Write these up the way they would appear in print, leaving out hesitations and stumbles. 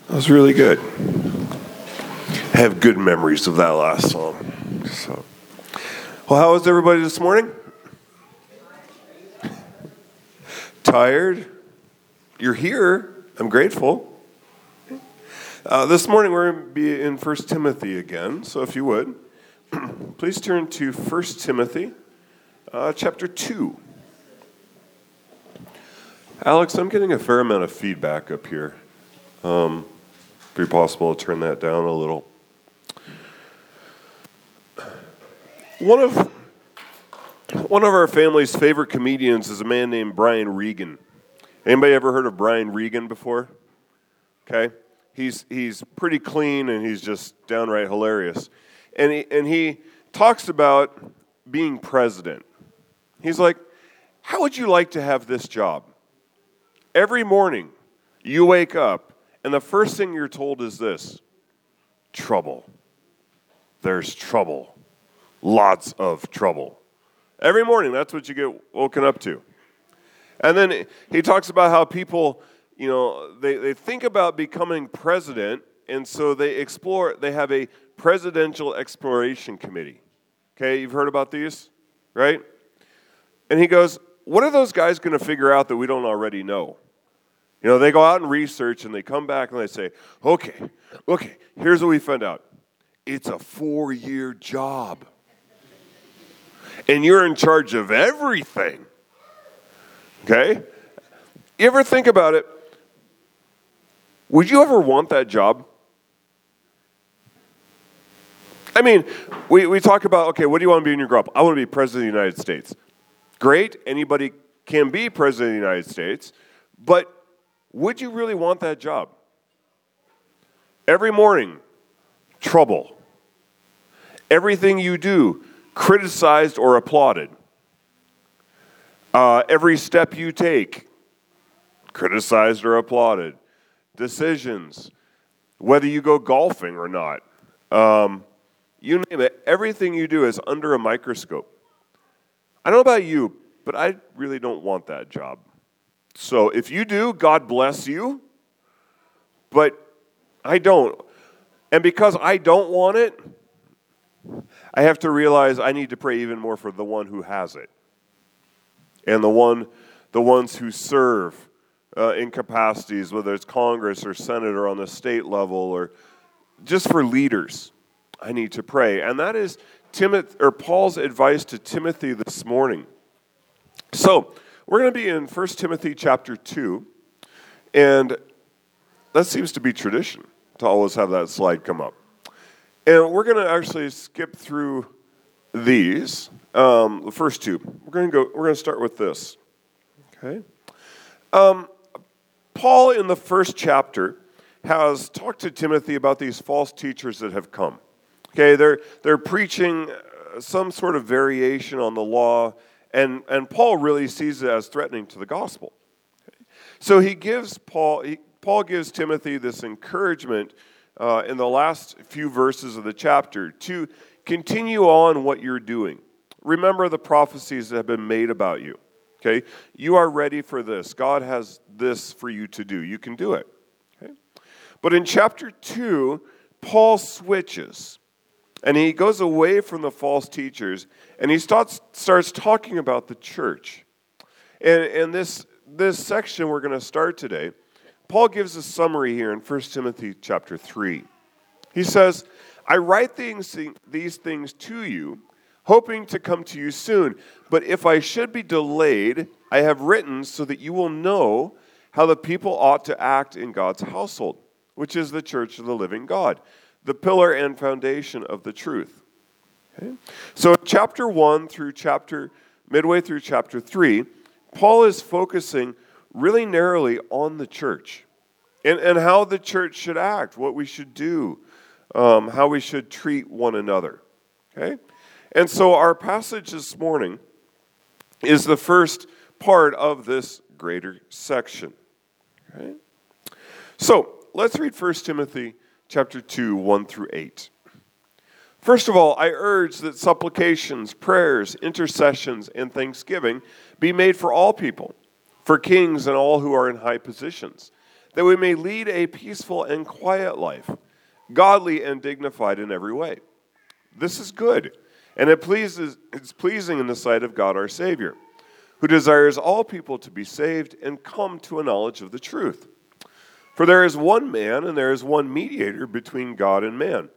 That was really good. I have good memories of that last song. Well, how was everybody this morning? Tired? You're here. I'm grateful. This morning we're going to be in 1 Timothy again. So if you would, please turn to 1 Timothy chapter 2. Alex, I'm getting a fair amount of feedback up here. Be possible to turn that down a little. One of our family's favorite comedians is a man named Brian Regan. Anybody ever heard of Brian Regan before? Okay, he's pretty clean and he's just downright hilarious. And he talks about being president. He's like, how would you like to have this job? Every morning you wake up and the first thing you're told is this: trouble. There's trouble. Lots of trouble. Every morning, that's what you get woken up to. And then he talks about how people, they think about becoming president, and so they have a presidential exploration committee. Okay, you've heard about these, right? And he goes, what are those guys going to figure out that we don't already know? They go out and research, and they come back and they say, okay, here's what we found out. It's a 4-year job. And you're in charge of everything. Okay? You ever think about it? Would you ever want that job? I mean, we talk about, okay, what do you want to be when you grow up? I want to be president of the United States. Great, anybody can be president of the United States, but would you really want that job? Every morning, trouble. Everything you do, criticized or applauded. Every step you take, criticized or applauded. Decisions, whether you go golfing or not. You name it, everything you do is under a microscope. I don't know about you, but I really don't want that job. So if you do, God bless you, but I don't. And because I don't want it, I have to realize I need to pray even more for the one who has it. And the ones who serve in capacities, whether it's Congress or Senate or on the state level or just for leaders, I need to pray. And that is Paul's advice to Timothy this morning. So, we're going to be in 1 Timothy chapter 2, and that seems to be tradition, to always have that slide come up. And we're going to actually skip through these, the first two. We're going to start with this. Okay. Paul, in the first chapter, has talked to Timothy about these false teachers that have come. Okay, they're preaching some sort of variation on the law, and Paul really sees it as threatening to the gospel. Okay. So Paul gives Timothy this encouragement in the last few verses of the chapter to continue on what you're doing. Remember the prophecies that have been made about you. Okay, you are ready for this. God has this for you to do. You can do it. Okay, but in chapter 2, Paul switches. And he goes away from the false teachers, and he starts talking about the church. And this section we're going to start today, Paul gives a summary here in 1 Timothy chapter 3. He says, I write these things to you, hoping to come to you soon. But if I should be delayed, I have written so that you will know how the people ought to act in God's household, which is the church of the living God, the pillar and foundation of the truth. Okay? So chapter 1 through midway through chapter 3, Paul is focusing really narrowly on the church and how the church should act, what we should do, how we should treat one another. Okay? And so our passage this morning is the first part of this greater section. Okay? So let's read 1 Timothy chapter 2, 1 through 8. First of all, I urge that supplications, prayers, intercessions, and thanksgiving be made for all people, for kings and all who are in high positions, that we may lead a peaceful and quiet life, godly and dignified in every way. This is good, and it's pleasing in the sight of God our Savior, who desires all people to be saved and come to a knowledge of the truth. For there is one man and there is one mediator between God and man,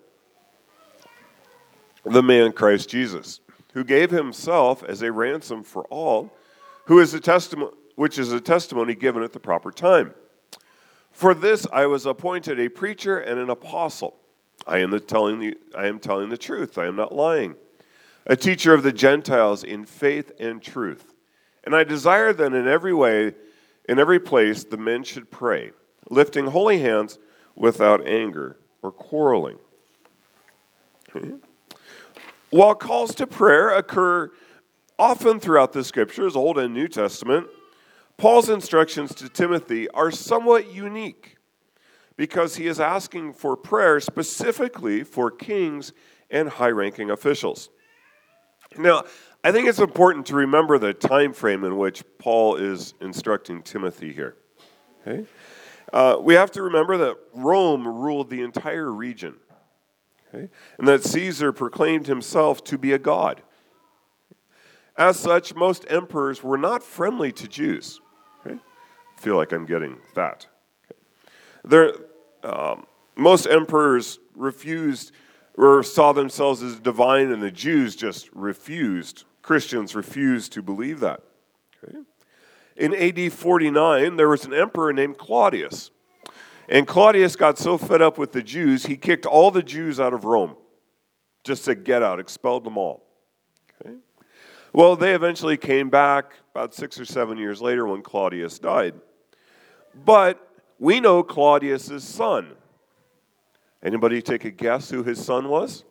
the man Christ Jesus, who gave himself as a ransom for all, which is a testimony given at the proper time. For this I was appointed a preacher and an apostle. I am telling the truth. I am not lying. A teacher of the Gentiles in faith and truth. And I desire that in every place, the men should pray, lifting holy hands without anger or quarreling. Okay. While calls to prayer occur often throughout the Scriptures, Old and New Testament, Paul's instructions to Timothy are somewhat unique because he is asking for prayer specifically for kings and high-ranking officials. Now, I think it's important to remember the time frame in which Paul is instructing Timothy here. Okay? We have to remember that Rome ruled the entire region, okay? And that Caesar proclaimed himself to be a god. As such, most emperors were not friendly to Jews. Okay? I feel like I'm getting that. Okay. Most emperors refused or saw themselves as divine, and the Jews just refused. Christians refused to believe that. Okay. In AD 49, there was an emperor named Claudius. And Claudius got so fed up with the Jews, he kicked all the Jews out of Rome. Just said, get out, expelled them all. Okay. Well, they eventually came back about 6 or 7 years later when Claudius died. But we know Claudius' son. Anybody take a guess who his son was?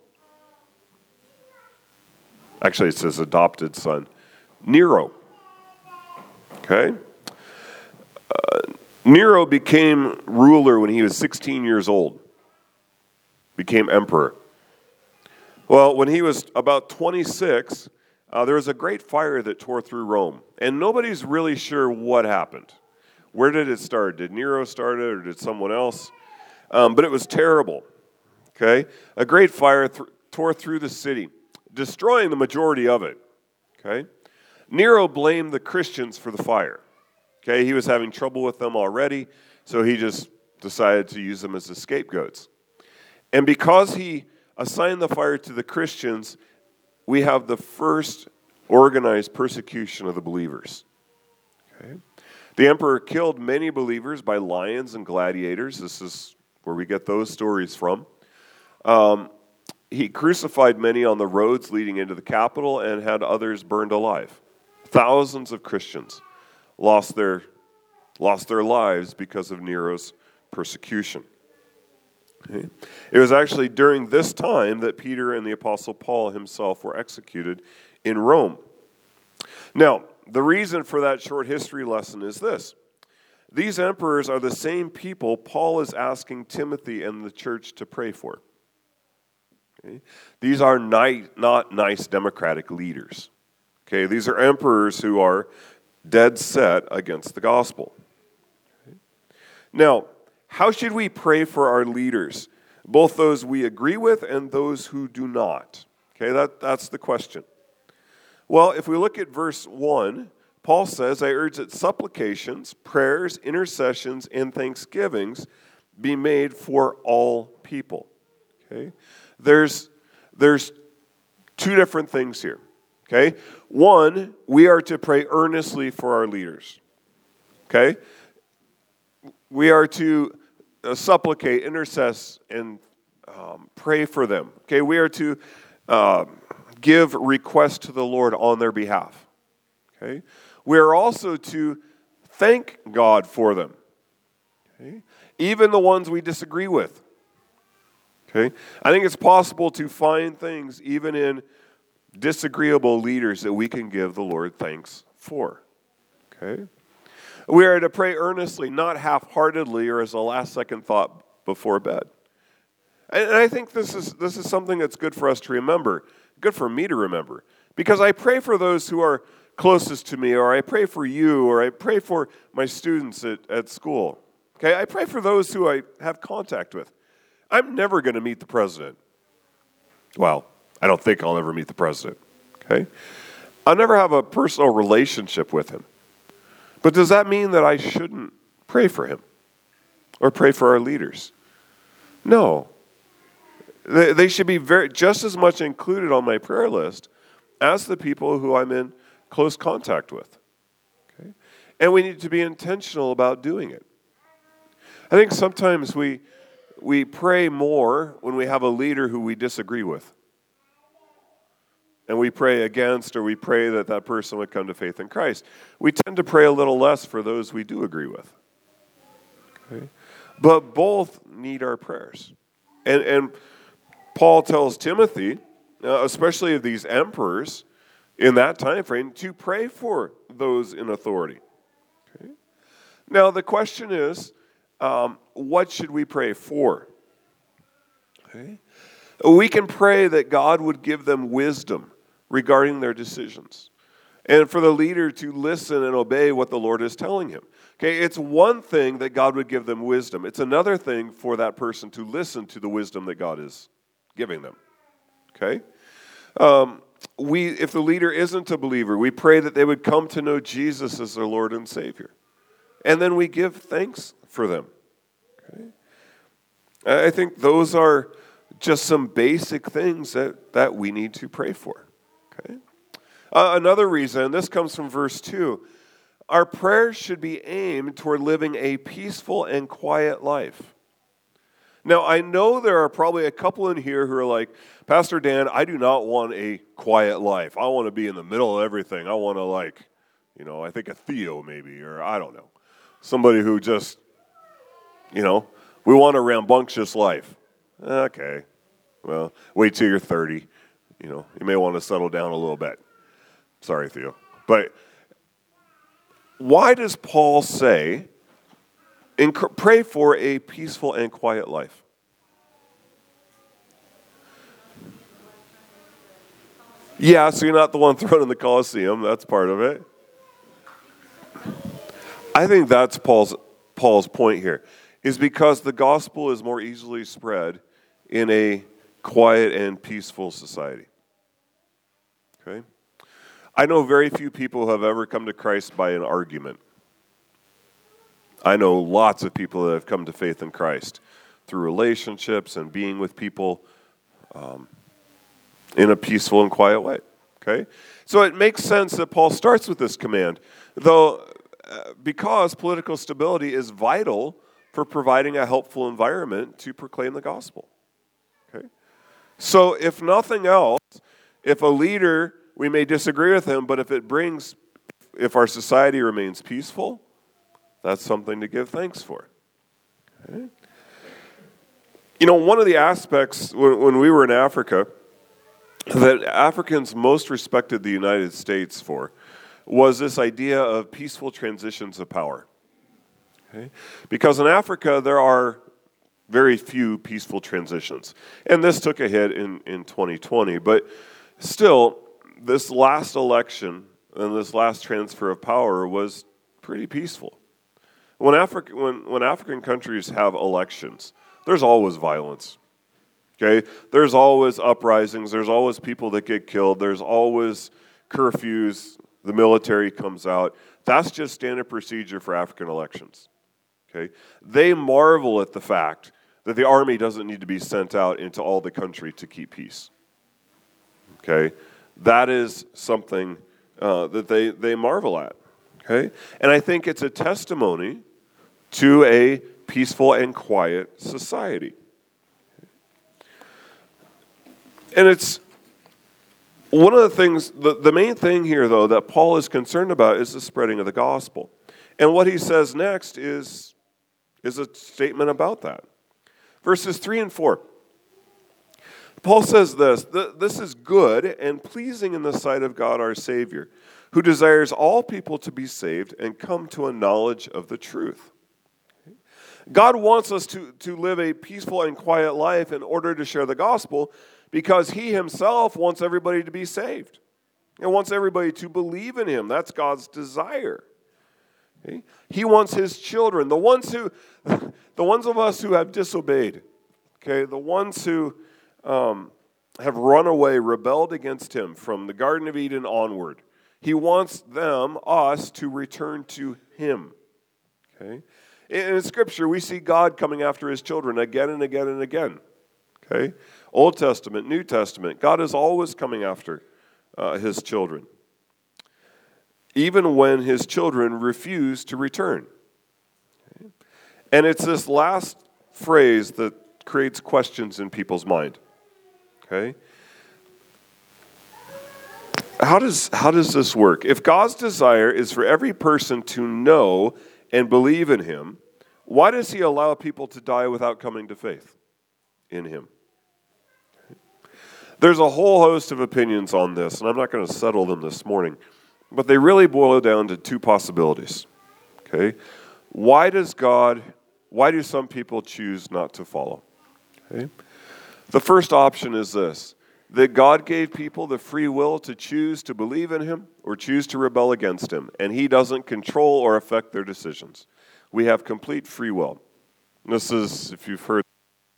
Actually, it's his adopted son, Nero. Okay? Nero became ruler when he was 16 years old. Became emperor. Well, when he was about 26, there was a great fire that tore through Rome. And nobody's really sure what happened. Where did it start? Did Nero start it or did someone else? But it was terrible. Okay? A great fire tore through the city, destroying the majority of it. Okay? Nero blamed the Christians for the fire. Okay? He was having trouble with them already, so he just decided to use them as the scapegoats. And because he assigned the fire to the Christians, we have the first organized persecution of the believers. Okay? The emperor killed many believers by lions and gladiators. This is where we get those stories from. He crucified many on the roads leading into the capital and had others burned alive. Thousands of Christians lost their lives because of Nero's persecution. Okay? It was actually during this time that Peter and the Apostle Paul himself were executed in Rome. Now, the reason for that short history lesson is this. These emperors are the same people Paul is asking Timothy and the church to pray for. Okay? These are not nice democratic leaders. Okay? These are emperors who are dead set against the gospel. Okay? Now, how should we pray for our leaders? Both those we agree with and those who do not. Okay, that's the question. Well, if we look at verse 1, Paul says, I urge that supplications, prayers, intercessions, and thanksgivings be made for all people. Okay? There's two different things here. Okay? One, we are to pray earnestly for our leaders. Okay? We are to supplicate, intercess, and pray for them. Okay? We are to give requests to the Lord on their behalf. Okay? We are also to thank God for them. Okay? Even the ones we disagree with. Okay? I think it's possible to find things even in disagreeable leaders that we can give the Lord thanks for. Okay? We are to pray earnestly, not half-heartedly or as a last-second thought before bed. And I think this is something that's good for us to remember, good for me to remember, because I pray for those who are closest to me, or I pray for you, or I pray for my students at school. Okay, I pray for those who I have contact with. I'm never going to meet the president. Well, I don't think I'll ever meet the president. Okay? I'll never have a personal relationship with him. But does that mean that I shouldn't pray for him or pray for our leaders? No. They should be just as much included on my prayer list as the people who I'm in close contact with. Okay? And we need to be intentional about doing it. I think sometimes we pray more when we have a leader who we disagree with. And we pray against, or we pray that that person would come to faith in Christ. We tend to pray a little less for those we do agree with. Okay? But both need our prayers. And Paul tells Timothy, especially of these emperors in that time frame, to pray for those in authority. Okay? Now the question is, what should we pray for? Okay? We can pray that God would give them wisdom regarding their decisions, and for the leader to listen and obey what the Lord is telling him. Okay, it's one thing that God would give them wisdom. It's another thing for that person to listen to the wisdom that God is giving them. Okay? If the leader isn't a believer, we pray that they would come to know Jesus as their Lord and Savior. And then we give thanks for them. Okay? I think those are just some basic things that we need to pray for. Okay? Another reason, and this comes from verse 2, our prayers should be aimed toward living a peaceful and quiet life. Now, I know there are probably a couple in here who are like, Pastor Dan, I do not want a quiet life. I want to be in the middle of everything. I want to I think a Theo maybe, or I don't know. Somebody who just, we want a rambunctious life. Okay. Well, wait till you're 30. You may want to settle down a little bit. Sorry, Theo. But why does Paul say, pray for a peaceful and quiet life? Yeah, so you're not the one thrown in the Colosseum. That's part of it. I think that's Paul's point here, is because the gospel is more easily spread in a quiet and peaceful society. Okay? I know very few people who have ever come to Christ by an argument. I know lots of people that have come to faith in Christ through relationships and being with people in a peaceful and quiet way. Okay? So it makes sense that Paul starts with this command, though, because political stability is vital for providing a helpful environment to proclaim the gospel. Okay? So if nothing else, if a leader, we may disagree with him, but if our society remains peaceful, that's something to give thanks for. Okay? One of the aspects when we were in Africa that Africans most respected the United States for was this idea of peaceful transitions of power. Okay? Because in Africa, there are very few peaceful transitions. And this took a hit in 2020. But still, this last election and this last transfer of power was pretty peaceful. When African countries have elections, there's always violence. Okay? There's always uprisings. There's always people that get killed. There's always curfews. The military comes out. That's just standard procedure for African elections. Okay? They marvel at the fact that the army doesn't need to be sent out into all the country to keep peace. Okay? That is something that they marvel at. Okay? And I think it's a testimony to a peaceful and quiet society. And it's one of the things, the main thing here, though, that Paul is concerned about is the spreading of the gospel. And what he says next is a statement about that. Verses 3 and 4. Paul says this is good and pleasing in the sight of God our Savior, who desires all people to be saved and come to a knowledge of the truth. God wants us to live a peaceful and quiet life in order to share the gospel, because he himself wants everybody to be saved and wants everybody to believe in him. That's God's desire. Okay? He wants his children, the ones of us who have disobeyed, okay, the ones who have run away, rebelled against him from the Garden of Eden onward. He wants us, to return to him. Okay? In Scripture, we see God coming after his children again and again and again. Okay? Old Testament, New Testament, God is always coming after his children, even when his children refuse to return. Okay? And it's this last phrase that creates questions in people's mind. Okay? How does this work? If God's desire is for every person to know and believe in him, why does he allow people to die without coming to faith in him? There's a whole host of opinions on this, and I'm not going to settle them this morning, but they really boil down to two possibilities. Okay? Why do some people choose not to follow? Okay? The first option is this: that God gave people the free will to choose to believe in him or choose to rebel against him, and he doesn't control or affect their decisions. We have complete free will. This is, if you've heard,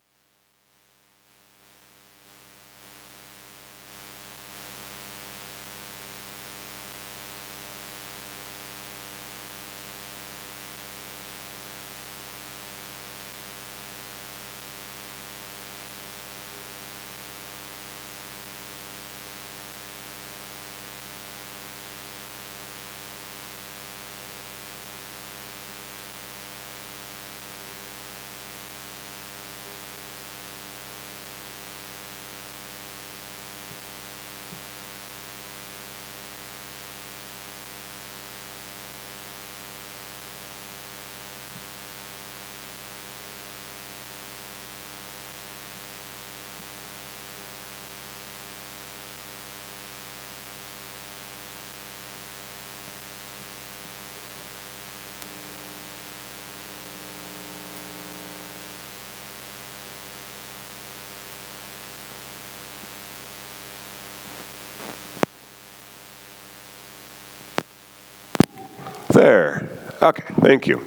there. Okay, thank you.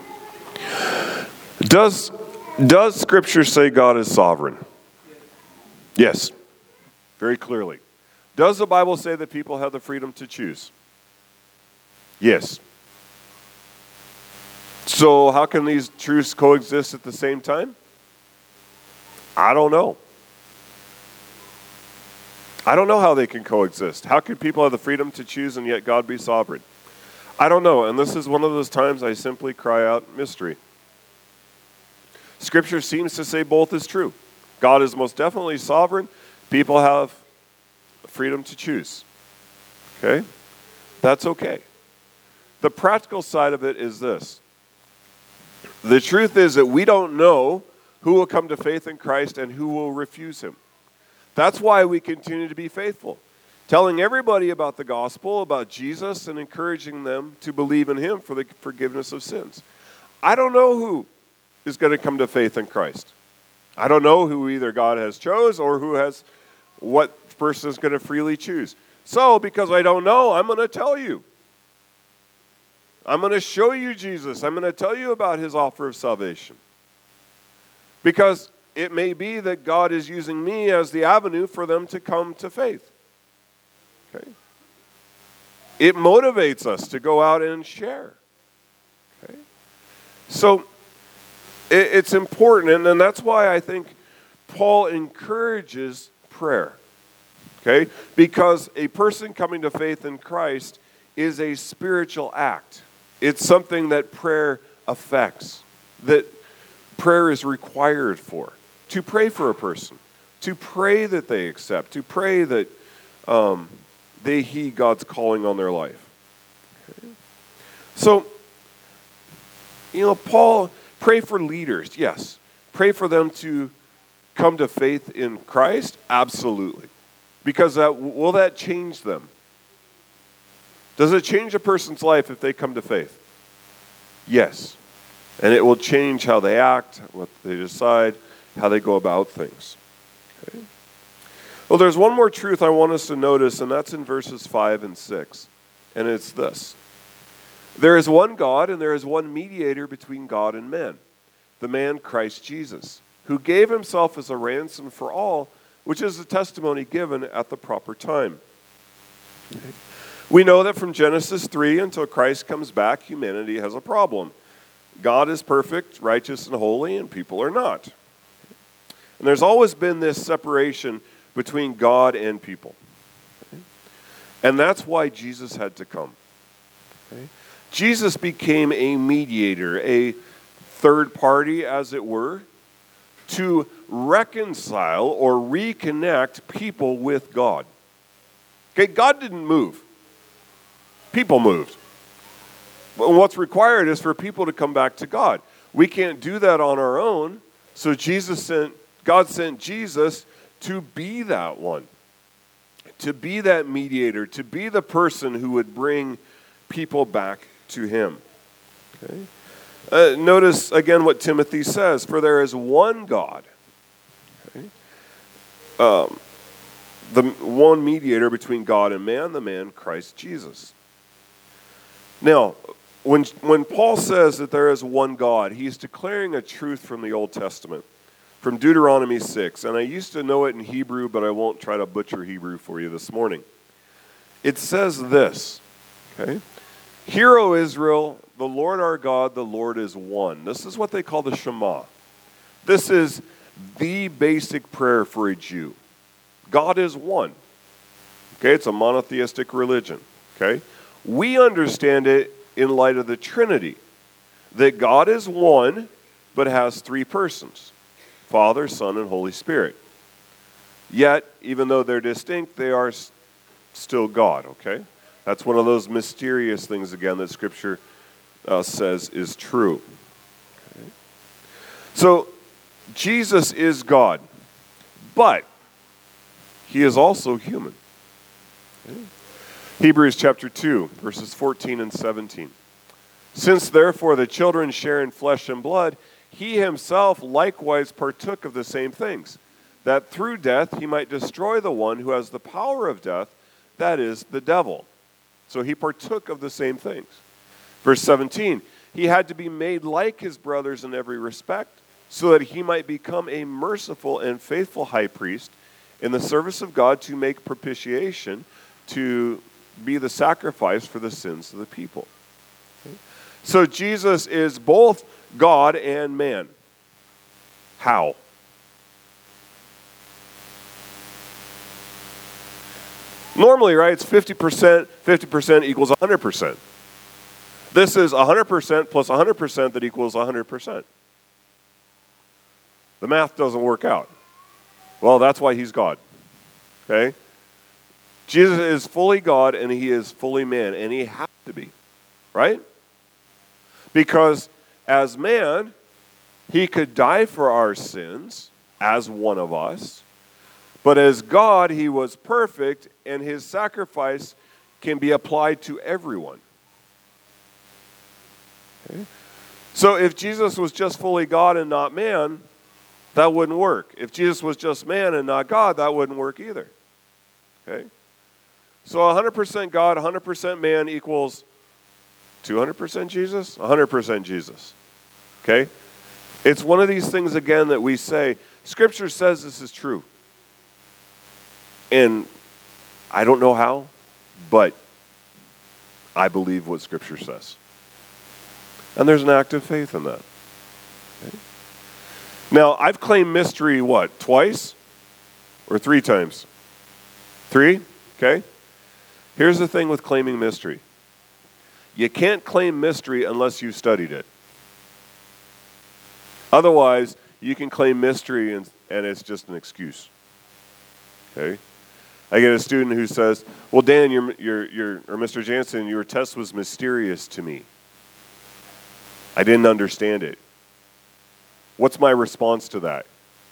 Does Scripture say God is sovereign? Yes, very clearly. Does the Bible say that people have the freedom to choose? Yes. So how can these truths coexist at the same time? I don't know. I don't know how they can coexist. How can people have the freedom to choose and yet God be sovereign? I don't know, and this is one of those times I simply cry out, mystery. Scripture seems to say both is true. God is most definitely sovereign. People have freedom to choose. Okay? That's okay. The practical side of it is this. The truth is that we don't know who will come to faith in Christ and who will refuse him. That's why we continue to be faithful, telling everybody about the gospel, about Jesus, and encouraging them to believe in him for the forgiveness of sins. I don't know who is going to come to faith in Christ. I don't know who either God has chose or what person is going to freely choose. So, because I don't know, I'm going to tell you. I'm going to show you Jesus. I'm going to tell you about his offer of salvation. Because it may be that God is using me as the avenue for them to come to faith. Okay? It motivates us to go out and share. Okay? So it's important, and that's why I think Paul encourages prayer. Okay? Because a person coming to faith in Christ is a spiritual act. It's something that prayer affects, that prayer is required for. To pray for a person, to pray that they accept, to pray that they heed God's calling on their life. Okay? So, Paul, pray for leaders, yes. Pray for them to come to faith in Christ, absolutely. Because will that change them? Does it change a person's life if they come to faith? Yes. And it will change how they act, what they decide, how they go about things. Okay? Well, there's one more truth I want us to notice, and that's in verses 5 and 6. And it's this. There is one God, and there is one mediator between God and men, the man Christ Jesus, who gave himself as a ransom for all, which is the testimony given at the proper time. Okay. We know that from Genesis 3 until Christ comes back, humanity has a problem. God is perfect, righteous, and holy, and people are not. And there's always been this separation between God and people. Okay. And that's why Jesus had to come. Okay. Jesus became a mediator, a third party, as it were, to reconcile or reconnect people with God. Okay, God didn't move. People moved. But what's required is for people to come back to God. We can't do that on our own, so God sent Jesus to be that one, to be that mediator, to be the person who would bring people back to him. Okay? Notice again what Timothy says, for there is one God, okay? The one mediator between God and man, the man Christ Jesus. Now, when Paul says that there is one God, he's declaring a truth from the Old Testament, from Deuteronomy 6. And I used to know it in Hebrew, but I won't try to butcher Hebrew for you this morning. It says this, okay? Hear, O Israel, the Lord our God, the Lord is one. This is what they call the Shema. This is the basic prayer for a Jew. God is one. Okay, it's a monotheistic religion. Okay? We understand it in light of the Trinity, that God is one, but has three persons, Father, Son, and Holy Spirit. Yet, even though they're distinct, they are still God, okay? That's one of those mysterious things, again, that Scripture says is true. Okay? So, Jesus is God, but he is also human. Okay? Hebrews chapter 2, verses 14 and 17. Since therefore the children share in flesh and blood, he himself likewise partook of the same things, that through death he might destroy the one who has the power of death, that is, the devil. So he partook of the same things. Verse 17, he had to be made like his brothers in every respect, so that he might become a merciful and faithful high priest in the service of God to make propitiation, to be the sacrifice for the sins of the people. Okay? So Jesus is both God and man. How? Normally, right, it's 50% equals 100%. This is 100% plus 100% that equals 100%. The math doesn't work out. Well, that's why he's God. Okay? Jesus is fully God and he is fully man, and he has to be. Right? Because as man, he could die for our sins as one of us. But as God, he was perfect, and his sacrifice can be applied to everyone. Okay? So if Jesus was just fully God and not man, that wouldn't work. If Jesus was just man and not God, that wouldn't work either. Okay? So 100% God, 100% man equals 200% Jesus, 100% Jesus. Okay? It's one of these things, again, that we say, Scripture says this is true. And I don't know how, but I believe what Scripture says. And there's an active faith in that. Okay? Now, I've claimed mystery, what, twice? Or 3 times? 3? Okay? Here's the thing with claiming mystery. You can't claim mystery unless you've studied it. Otherwise, you can claim mystery and it's just an excuse. Okay? I get a student who says, well, Dan, or Mr. Jansen, your test was mysterious to me. I didn't understand it. What's my response to that?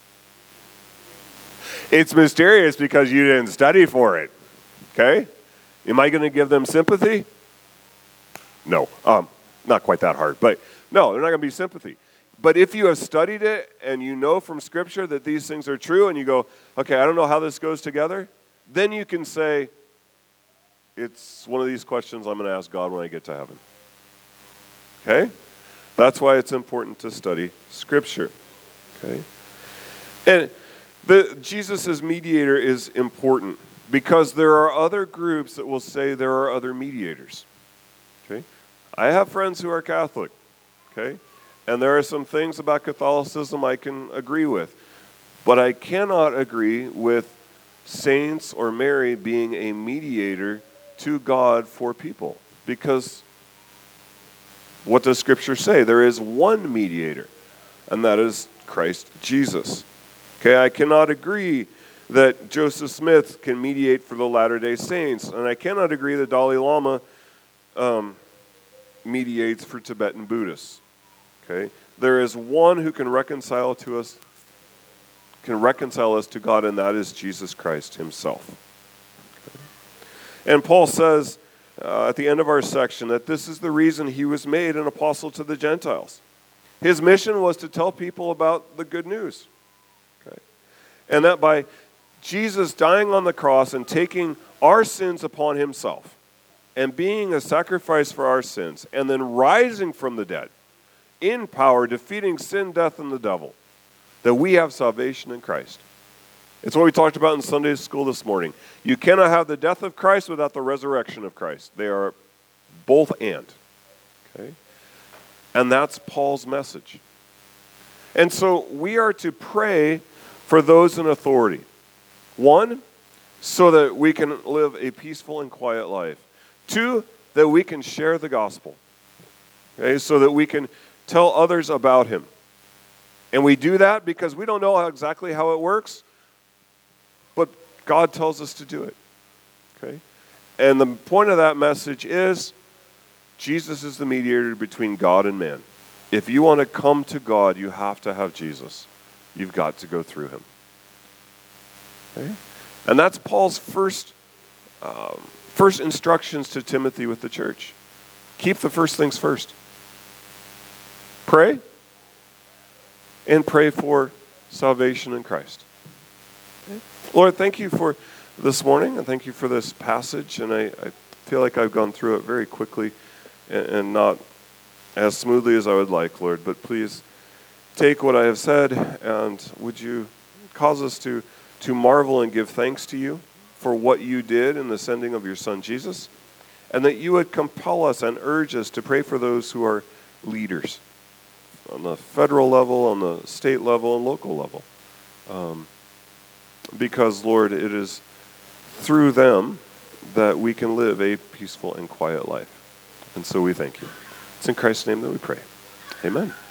It's mysterious because you didn't study for it. Okay? Am I going to give them sympathy? No. Not quite that hard. But no, they're not going to be sympathy. But if you have studied it and you know from Scripture that these things are true and you go, okay, I don't know how this goes together, then you can say, it's one of these questions I'm going to ask God when I get to heaven. Okay? That's why it's important to study Scripture. Okay? And Jesus as mediator is important because there are other groups that will say there are other mediators. Okay? I have friends who are Catholic. Okay? And there are some things about Catholicism I can agree with. But I cannot agree with saints or Mary being a mediator to God for people. Because what does Scripture say? There is one mediator, and that is Christ Jesus. Okay, I cannot agree that Joseph Smith can mediate for the Latter-day Saints, and I cannot agree that Dalai Lama mediates for Tibetan Buddhists. Okay, there is one who can reconcile us to God, and that is Jesus Christ himself. Okay. And Paul says at the end of our section that this is the reason he was made an apostle to the Gentiles. His mission was to tell people about the good news. Okay? And that by Jesus dying on the cross and taking our sins upon himself and being a sacrifice for our sins and then rising from the dead in power, defeating sin, death, and the devil, that we have salvation in Christ. It's what we talked about in Sunday school this morning. You cannot have the death of Christ without the resurrection of Christ. They are both and. Okay? And that's Paul's message. And so we are to pray for those in authority. One, so that we can live a peaceful and quiet life. Two, that we can share the gospel. Okay? So that we can tell others about him. And we do that because we don't know exactly how it works. But God tells us to do it. Okay? And the point of that message is Jesus is the mediator between God and man. If you want to come to God, you have to have Jesus. You've got to go through him. Okay? And that's Paul's first instructions to Timothy with the church. Keep the first things first. Pray. And pray for salvation in Christ. Okay? Lord, thank you for this morning, and thank you for this passage. And I feel like I've gone through it very quickly and not as smoothly as I would like, Lord. But please take what I have said, and would you cause us to marvel and give thanks to you for what you did in the sending of your Son, Jesus, and that you would compel us and urge us to pray for those who are leaders on the federal level, on the state level, and local level. Because, Lord, it is through them that we can live a peaceful and quiet life. And so we thank you. It's in Christ's name that we pray. Amen.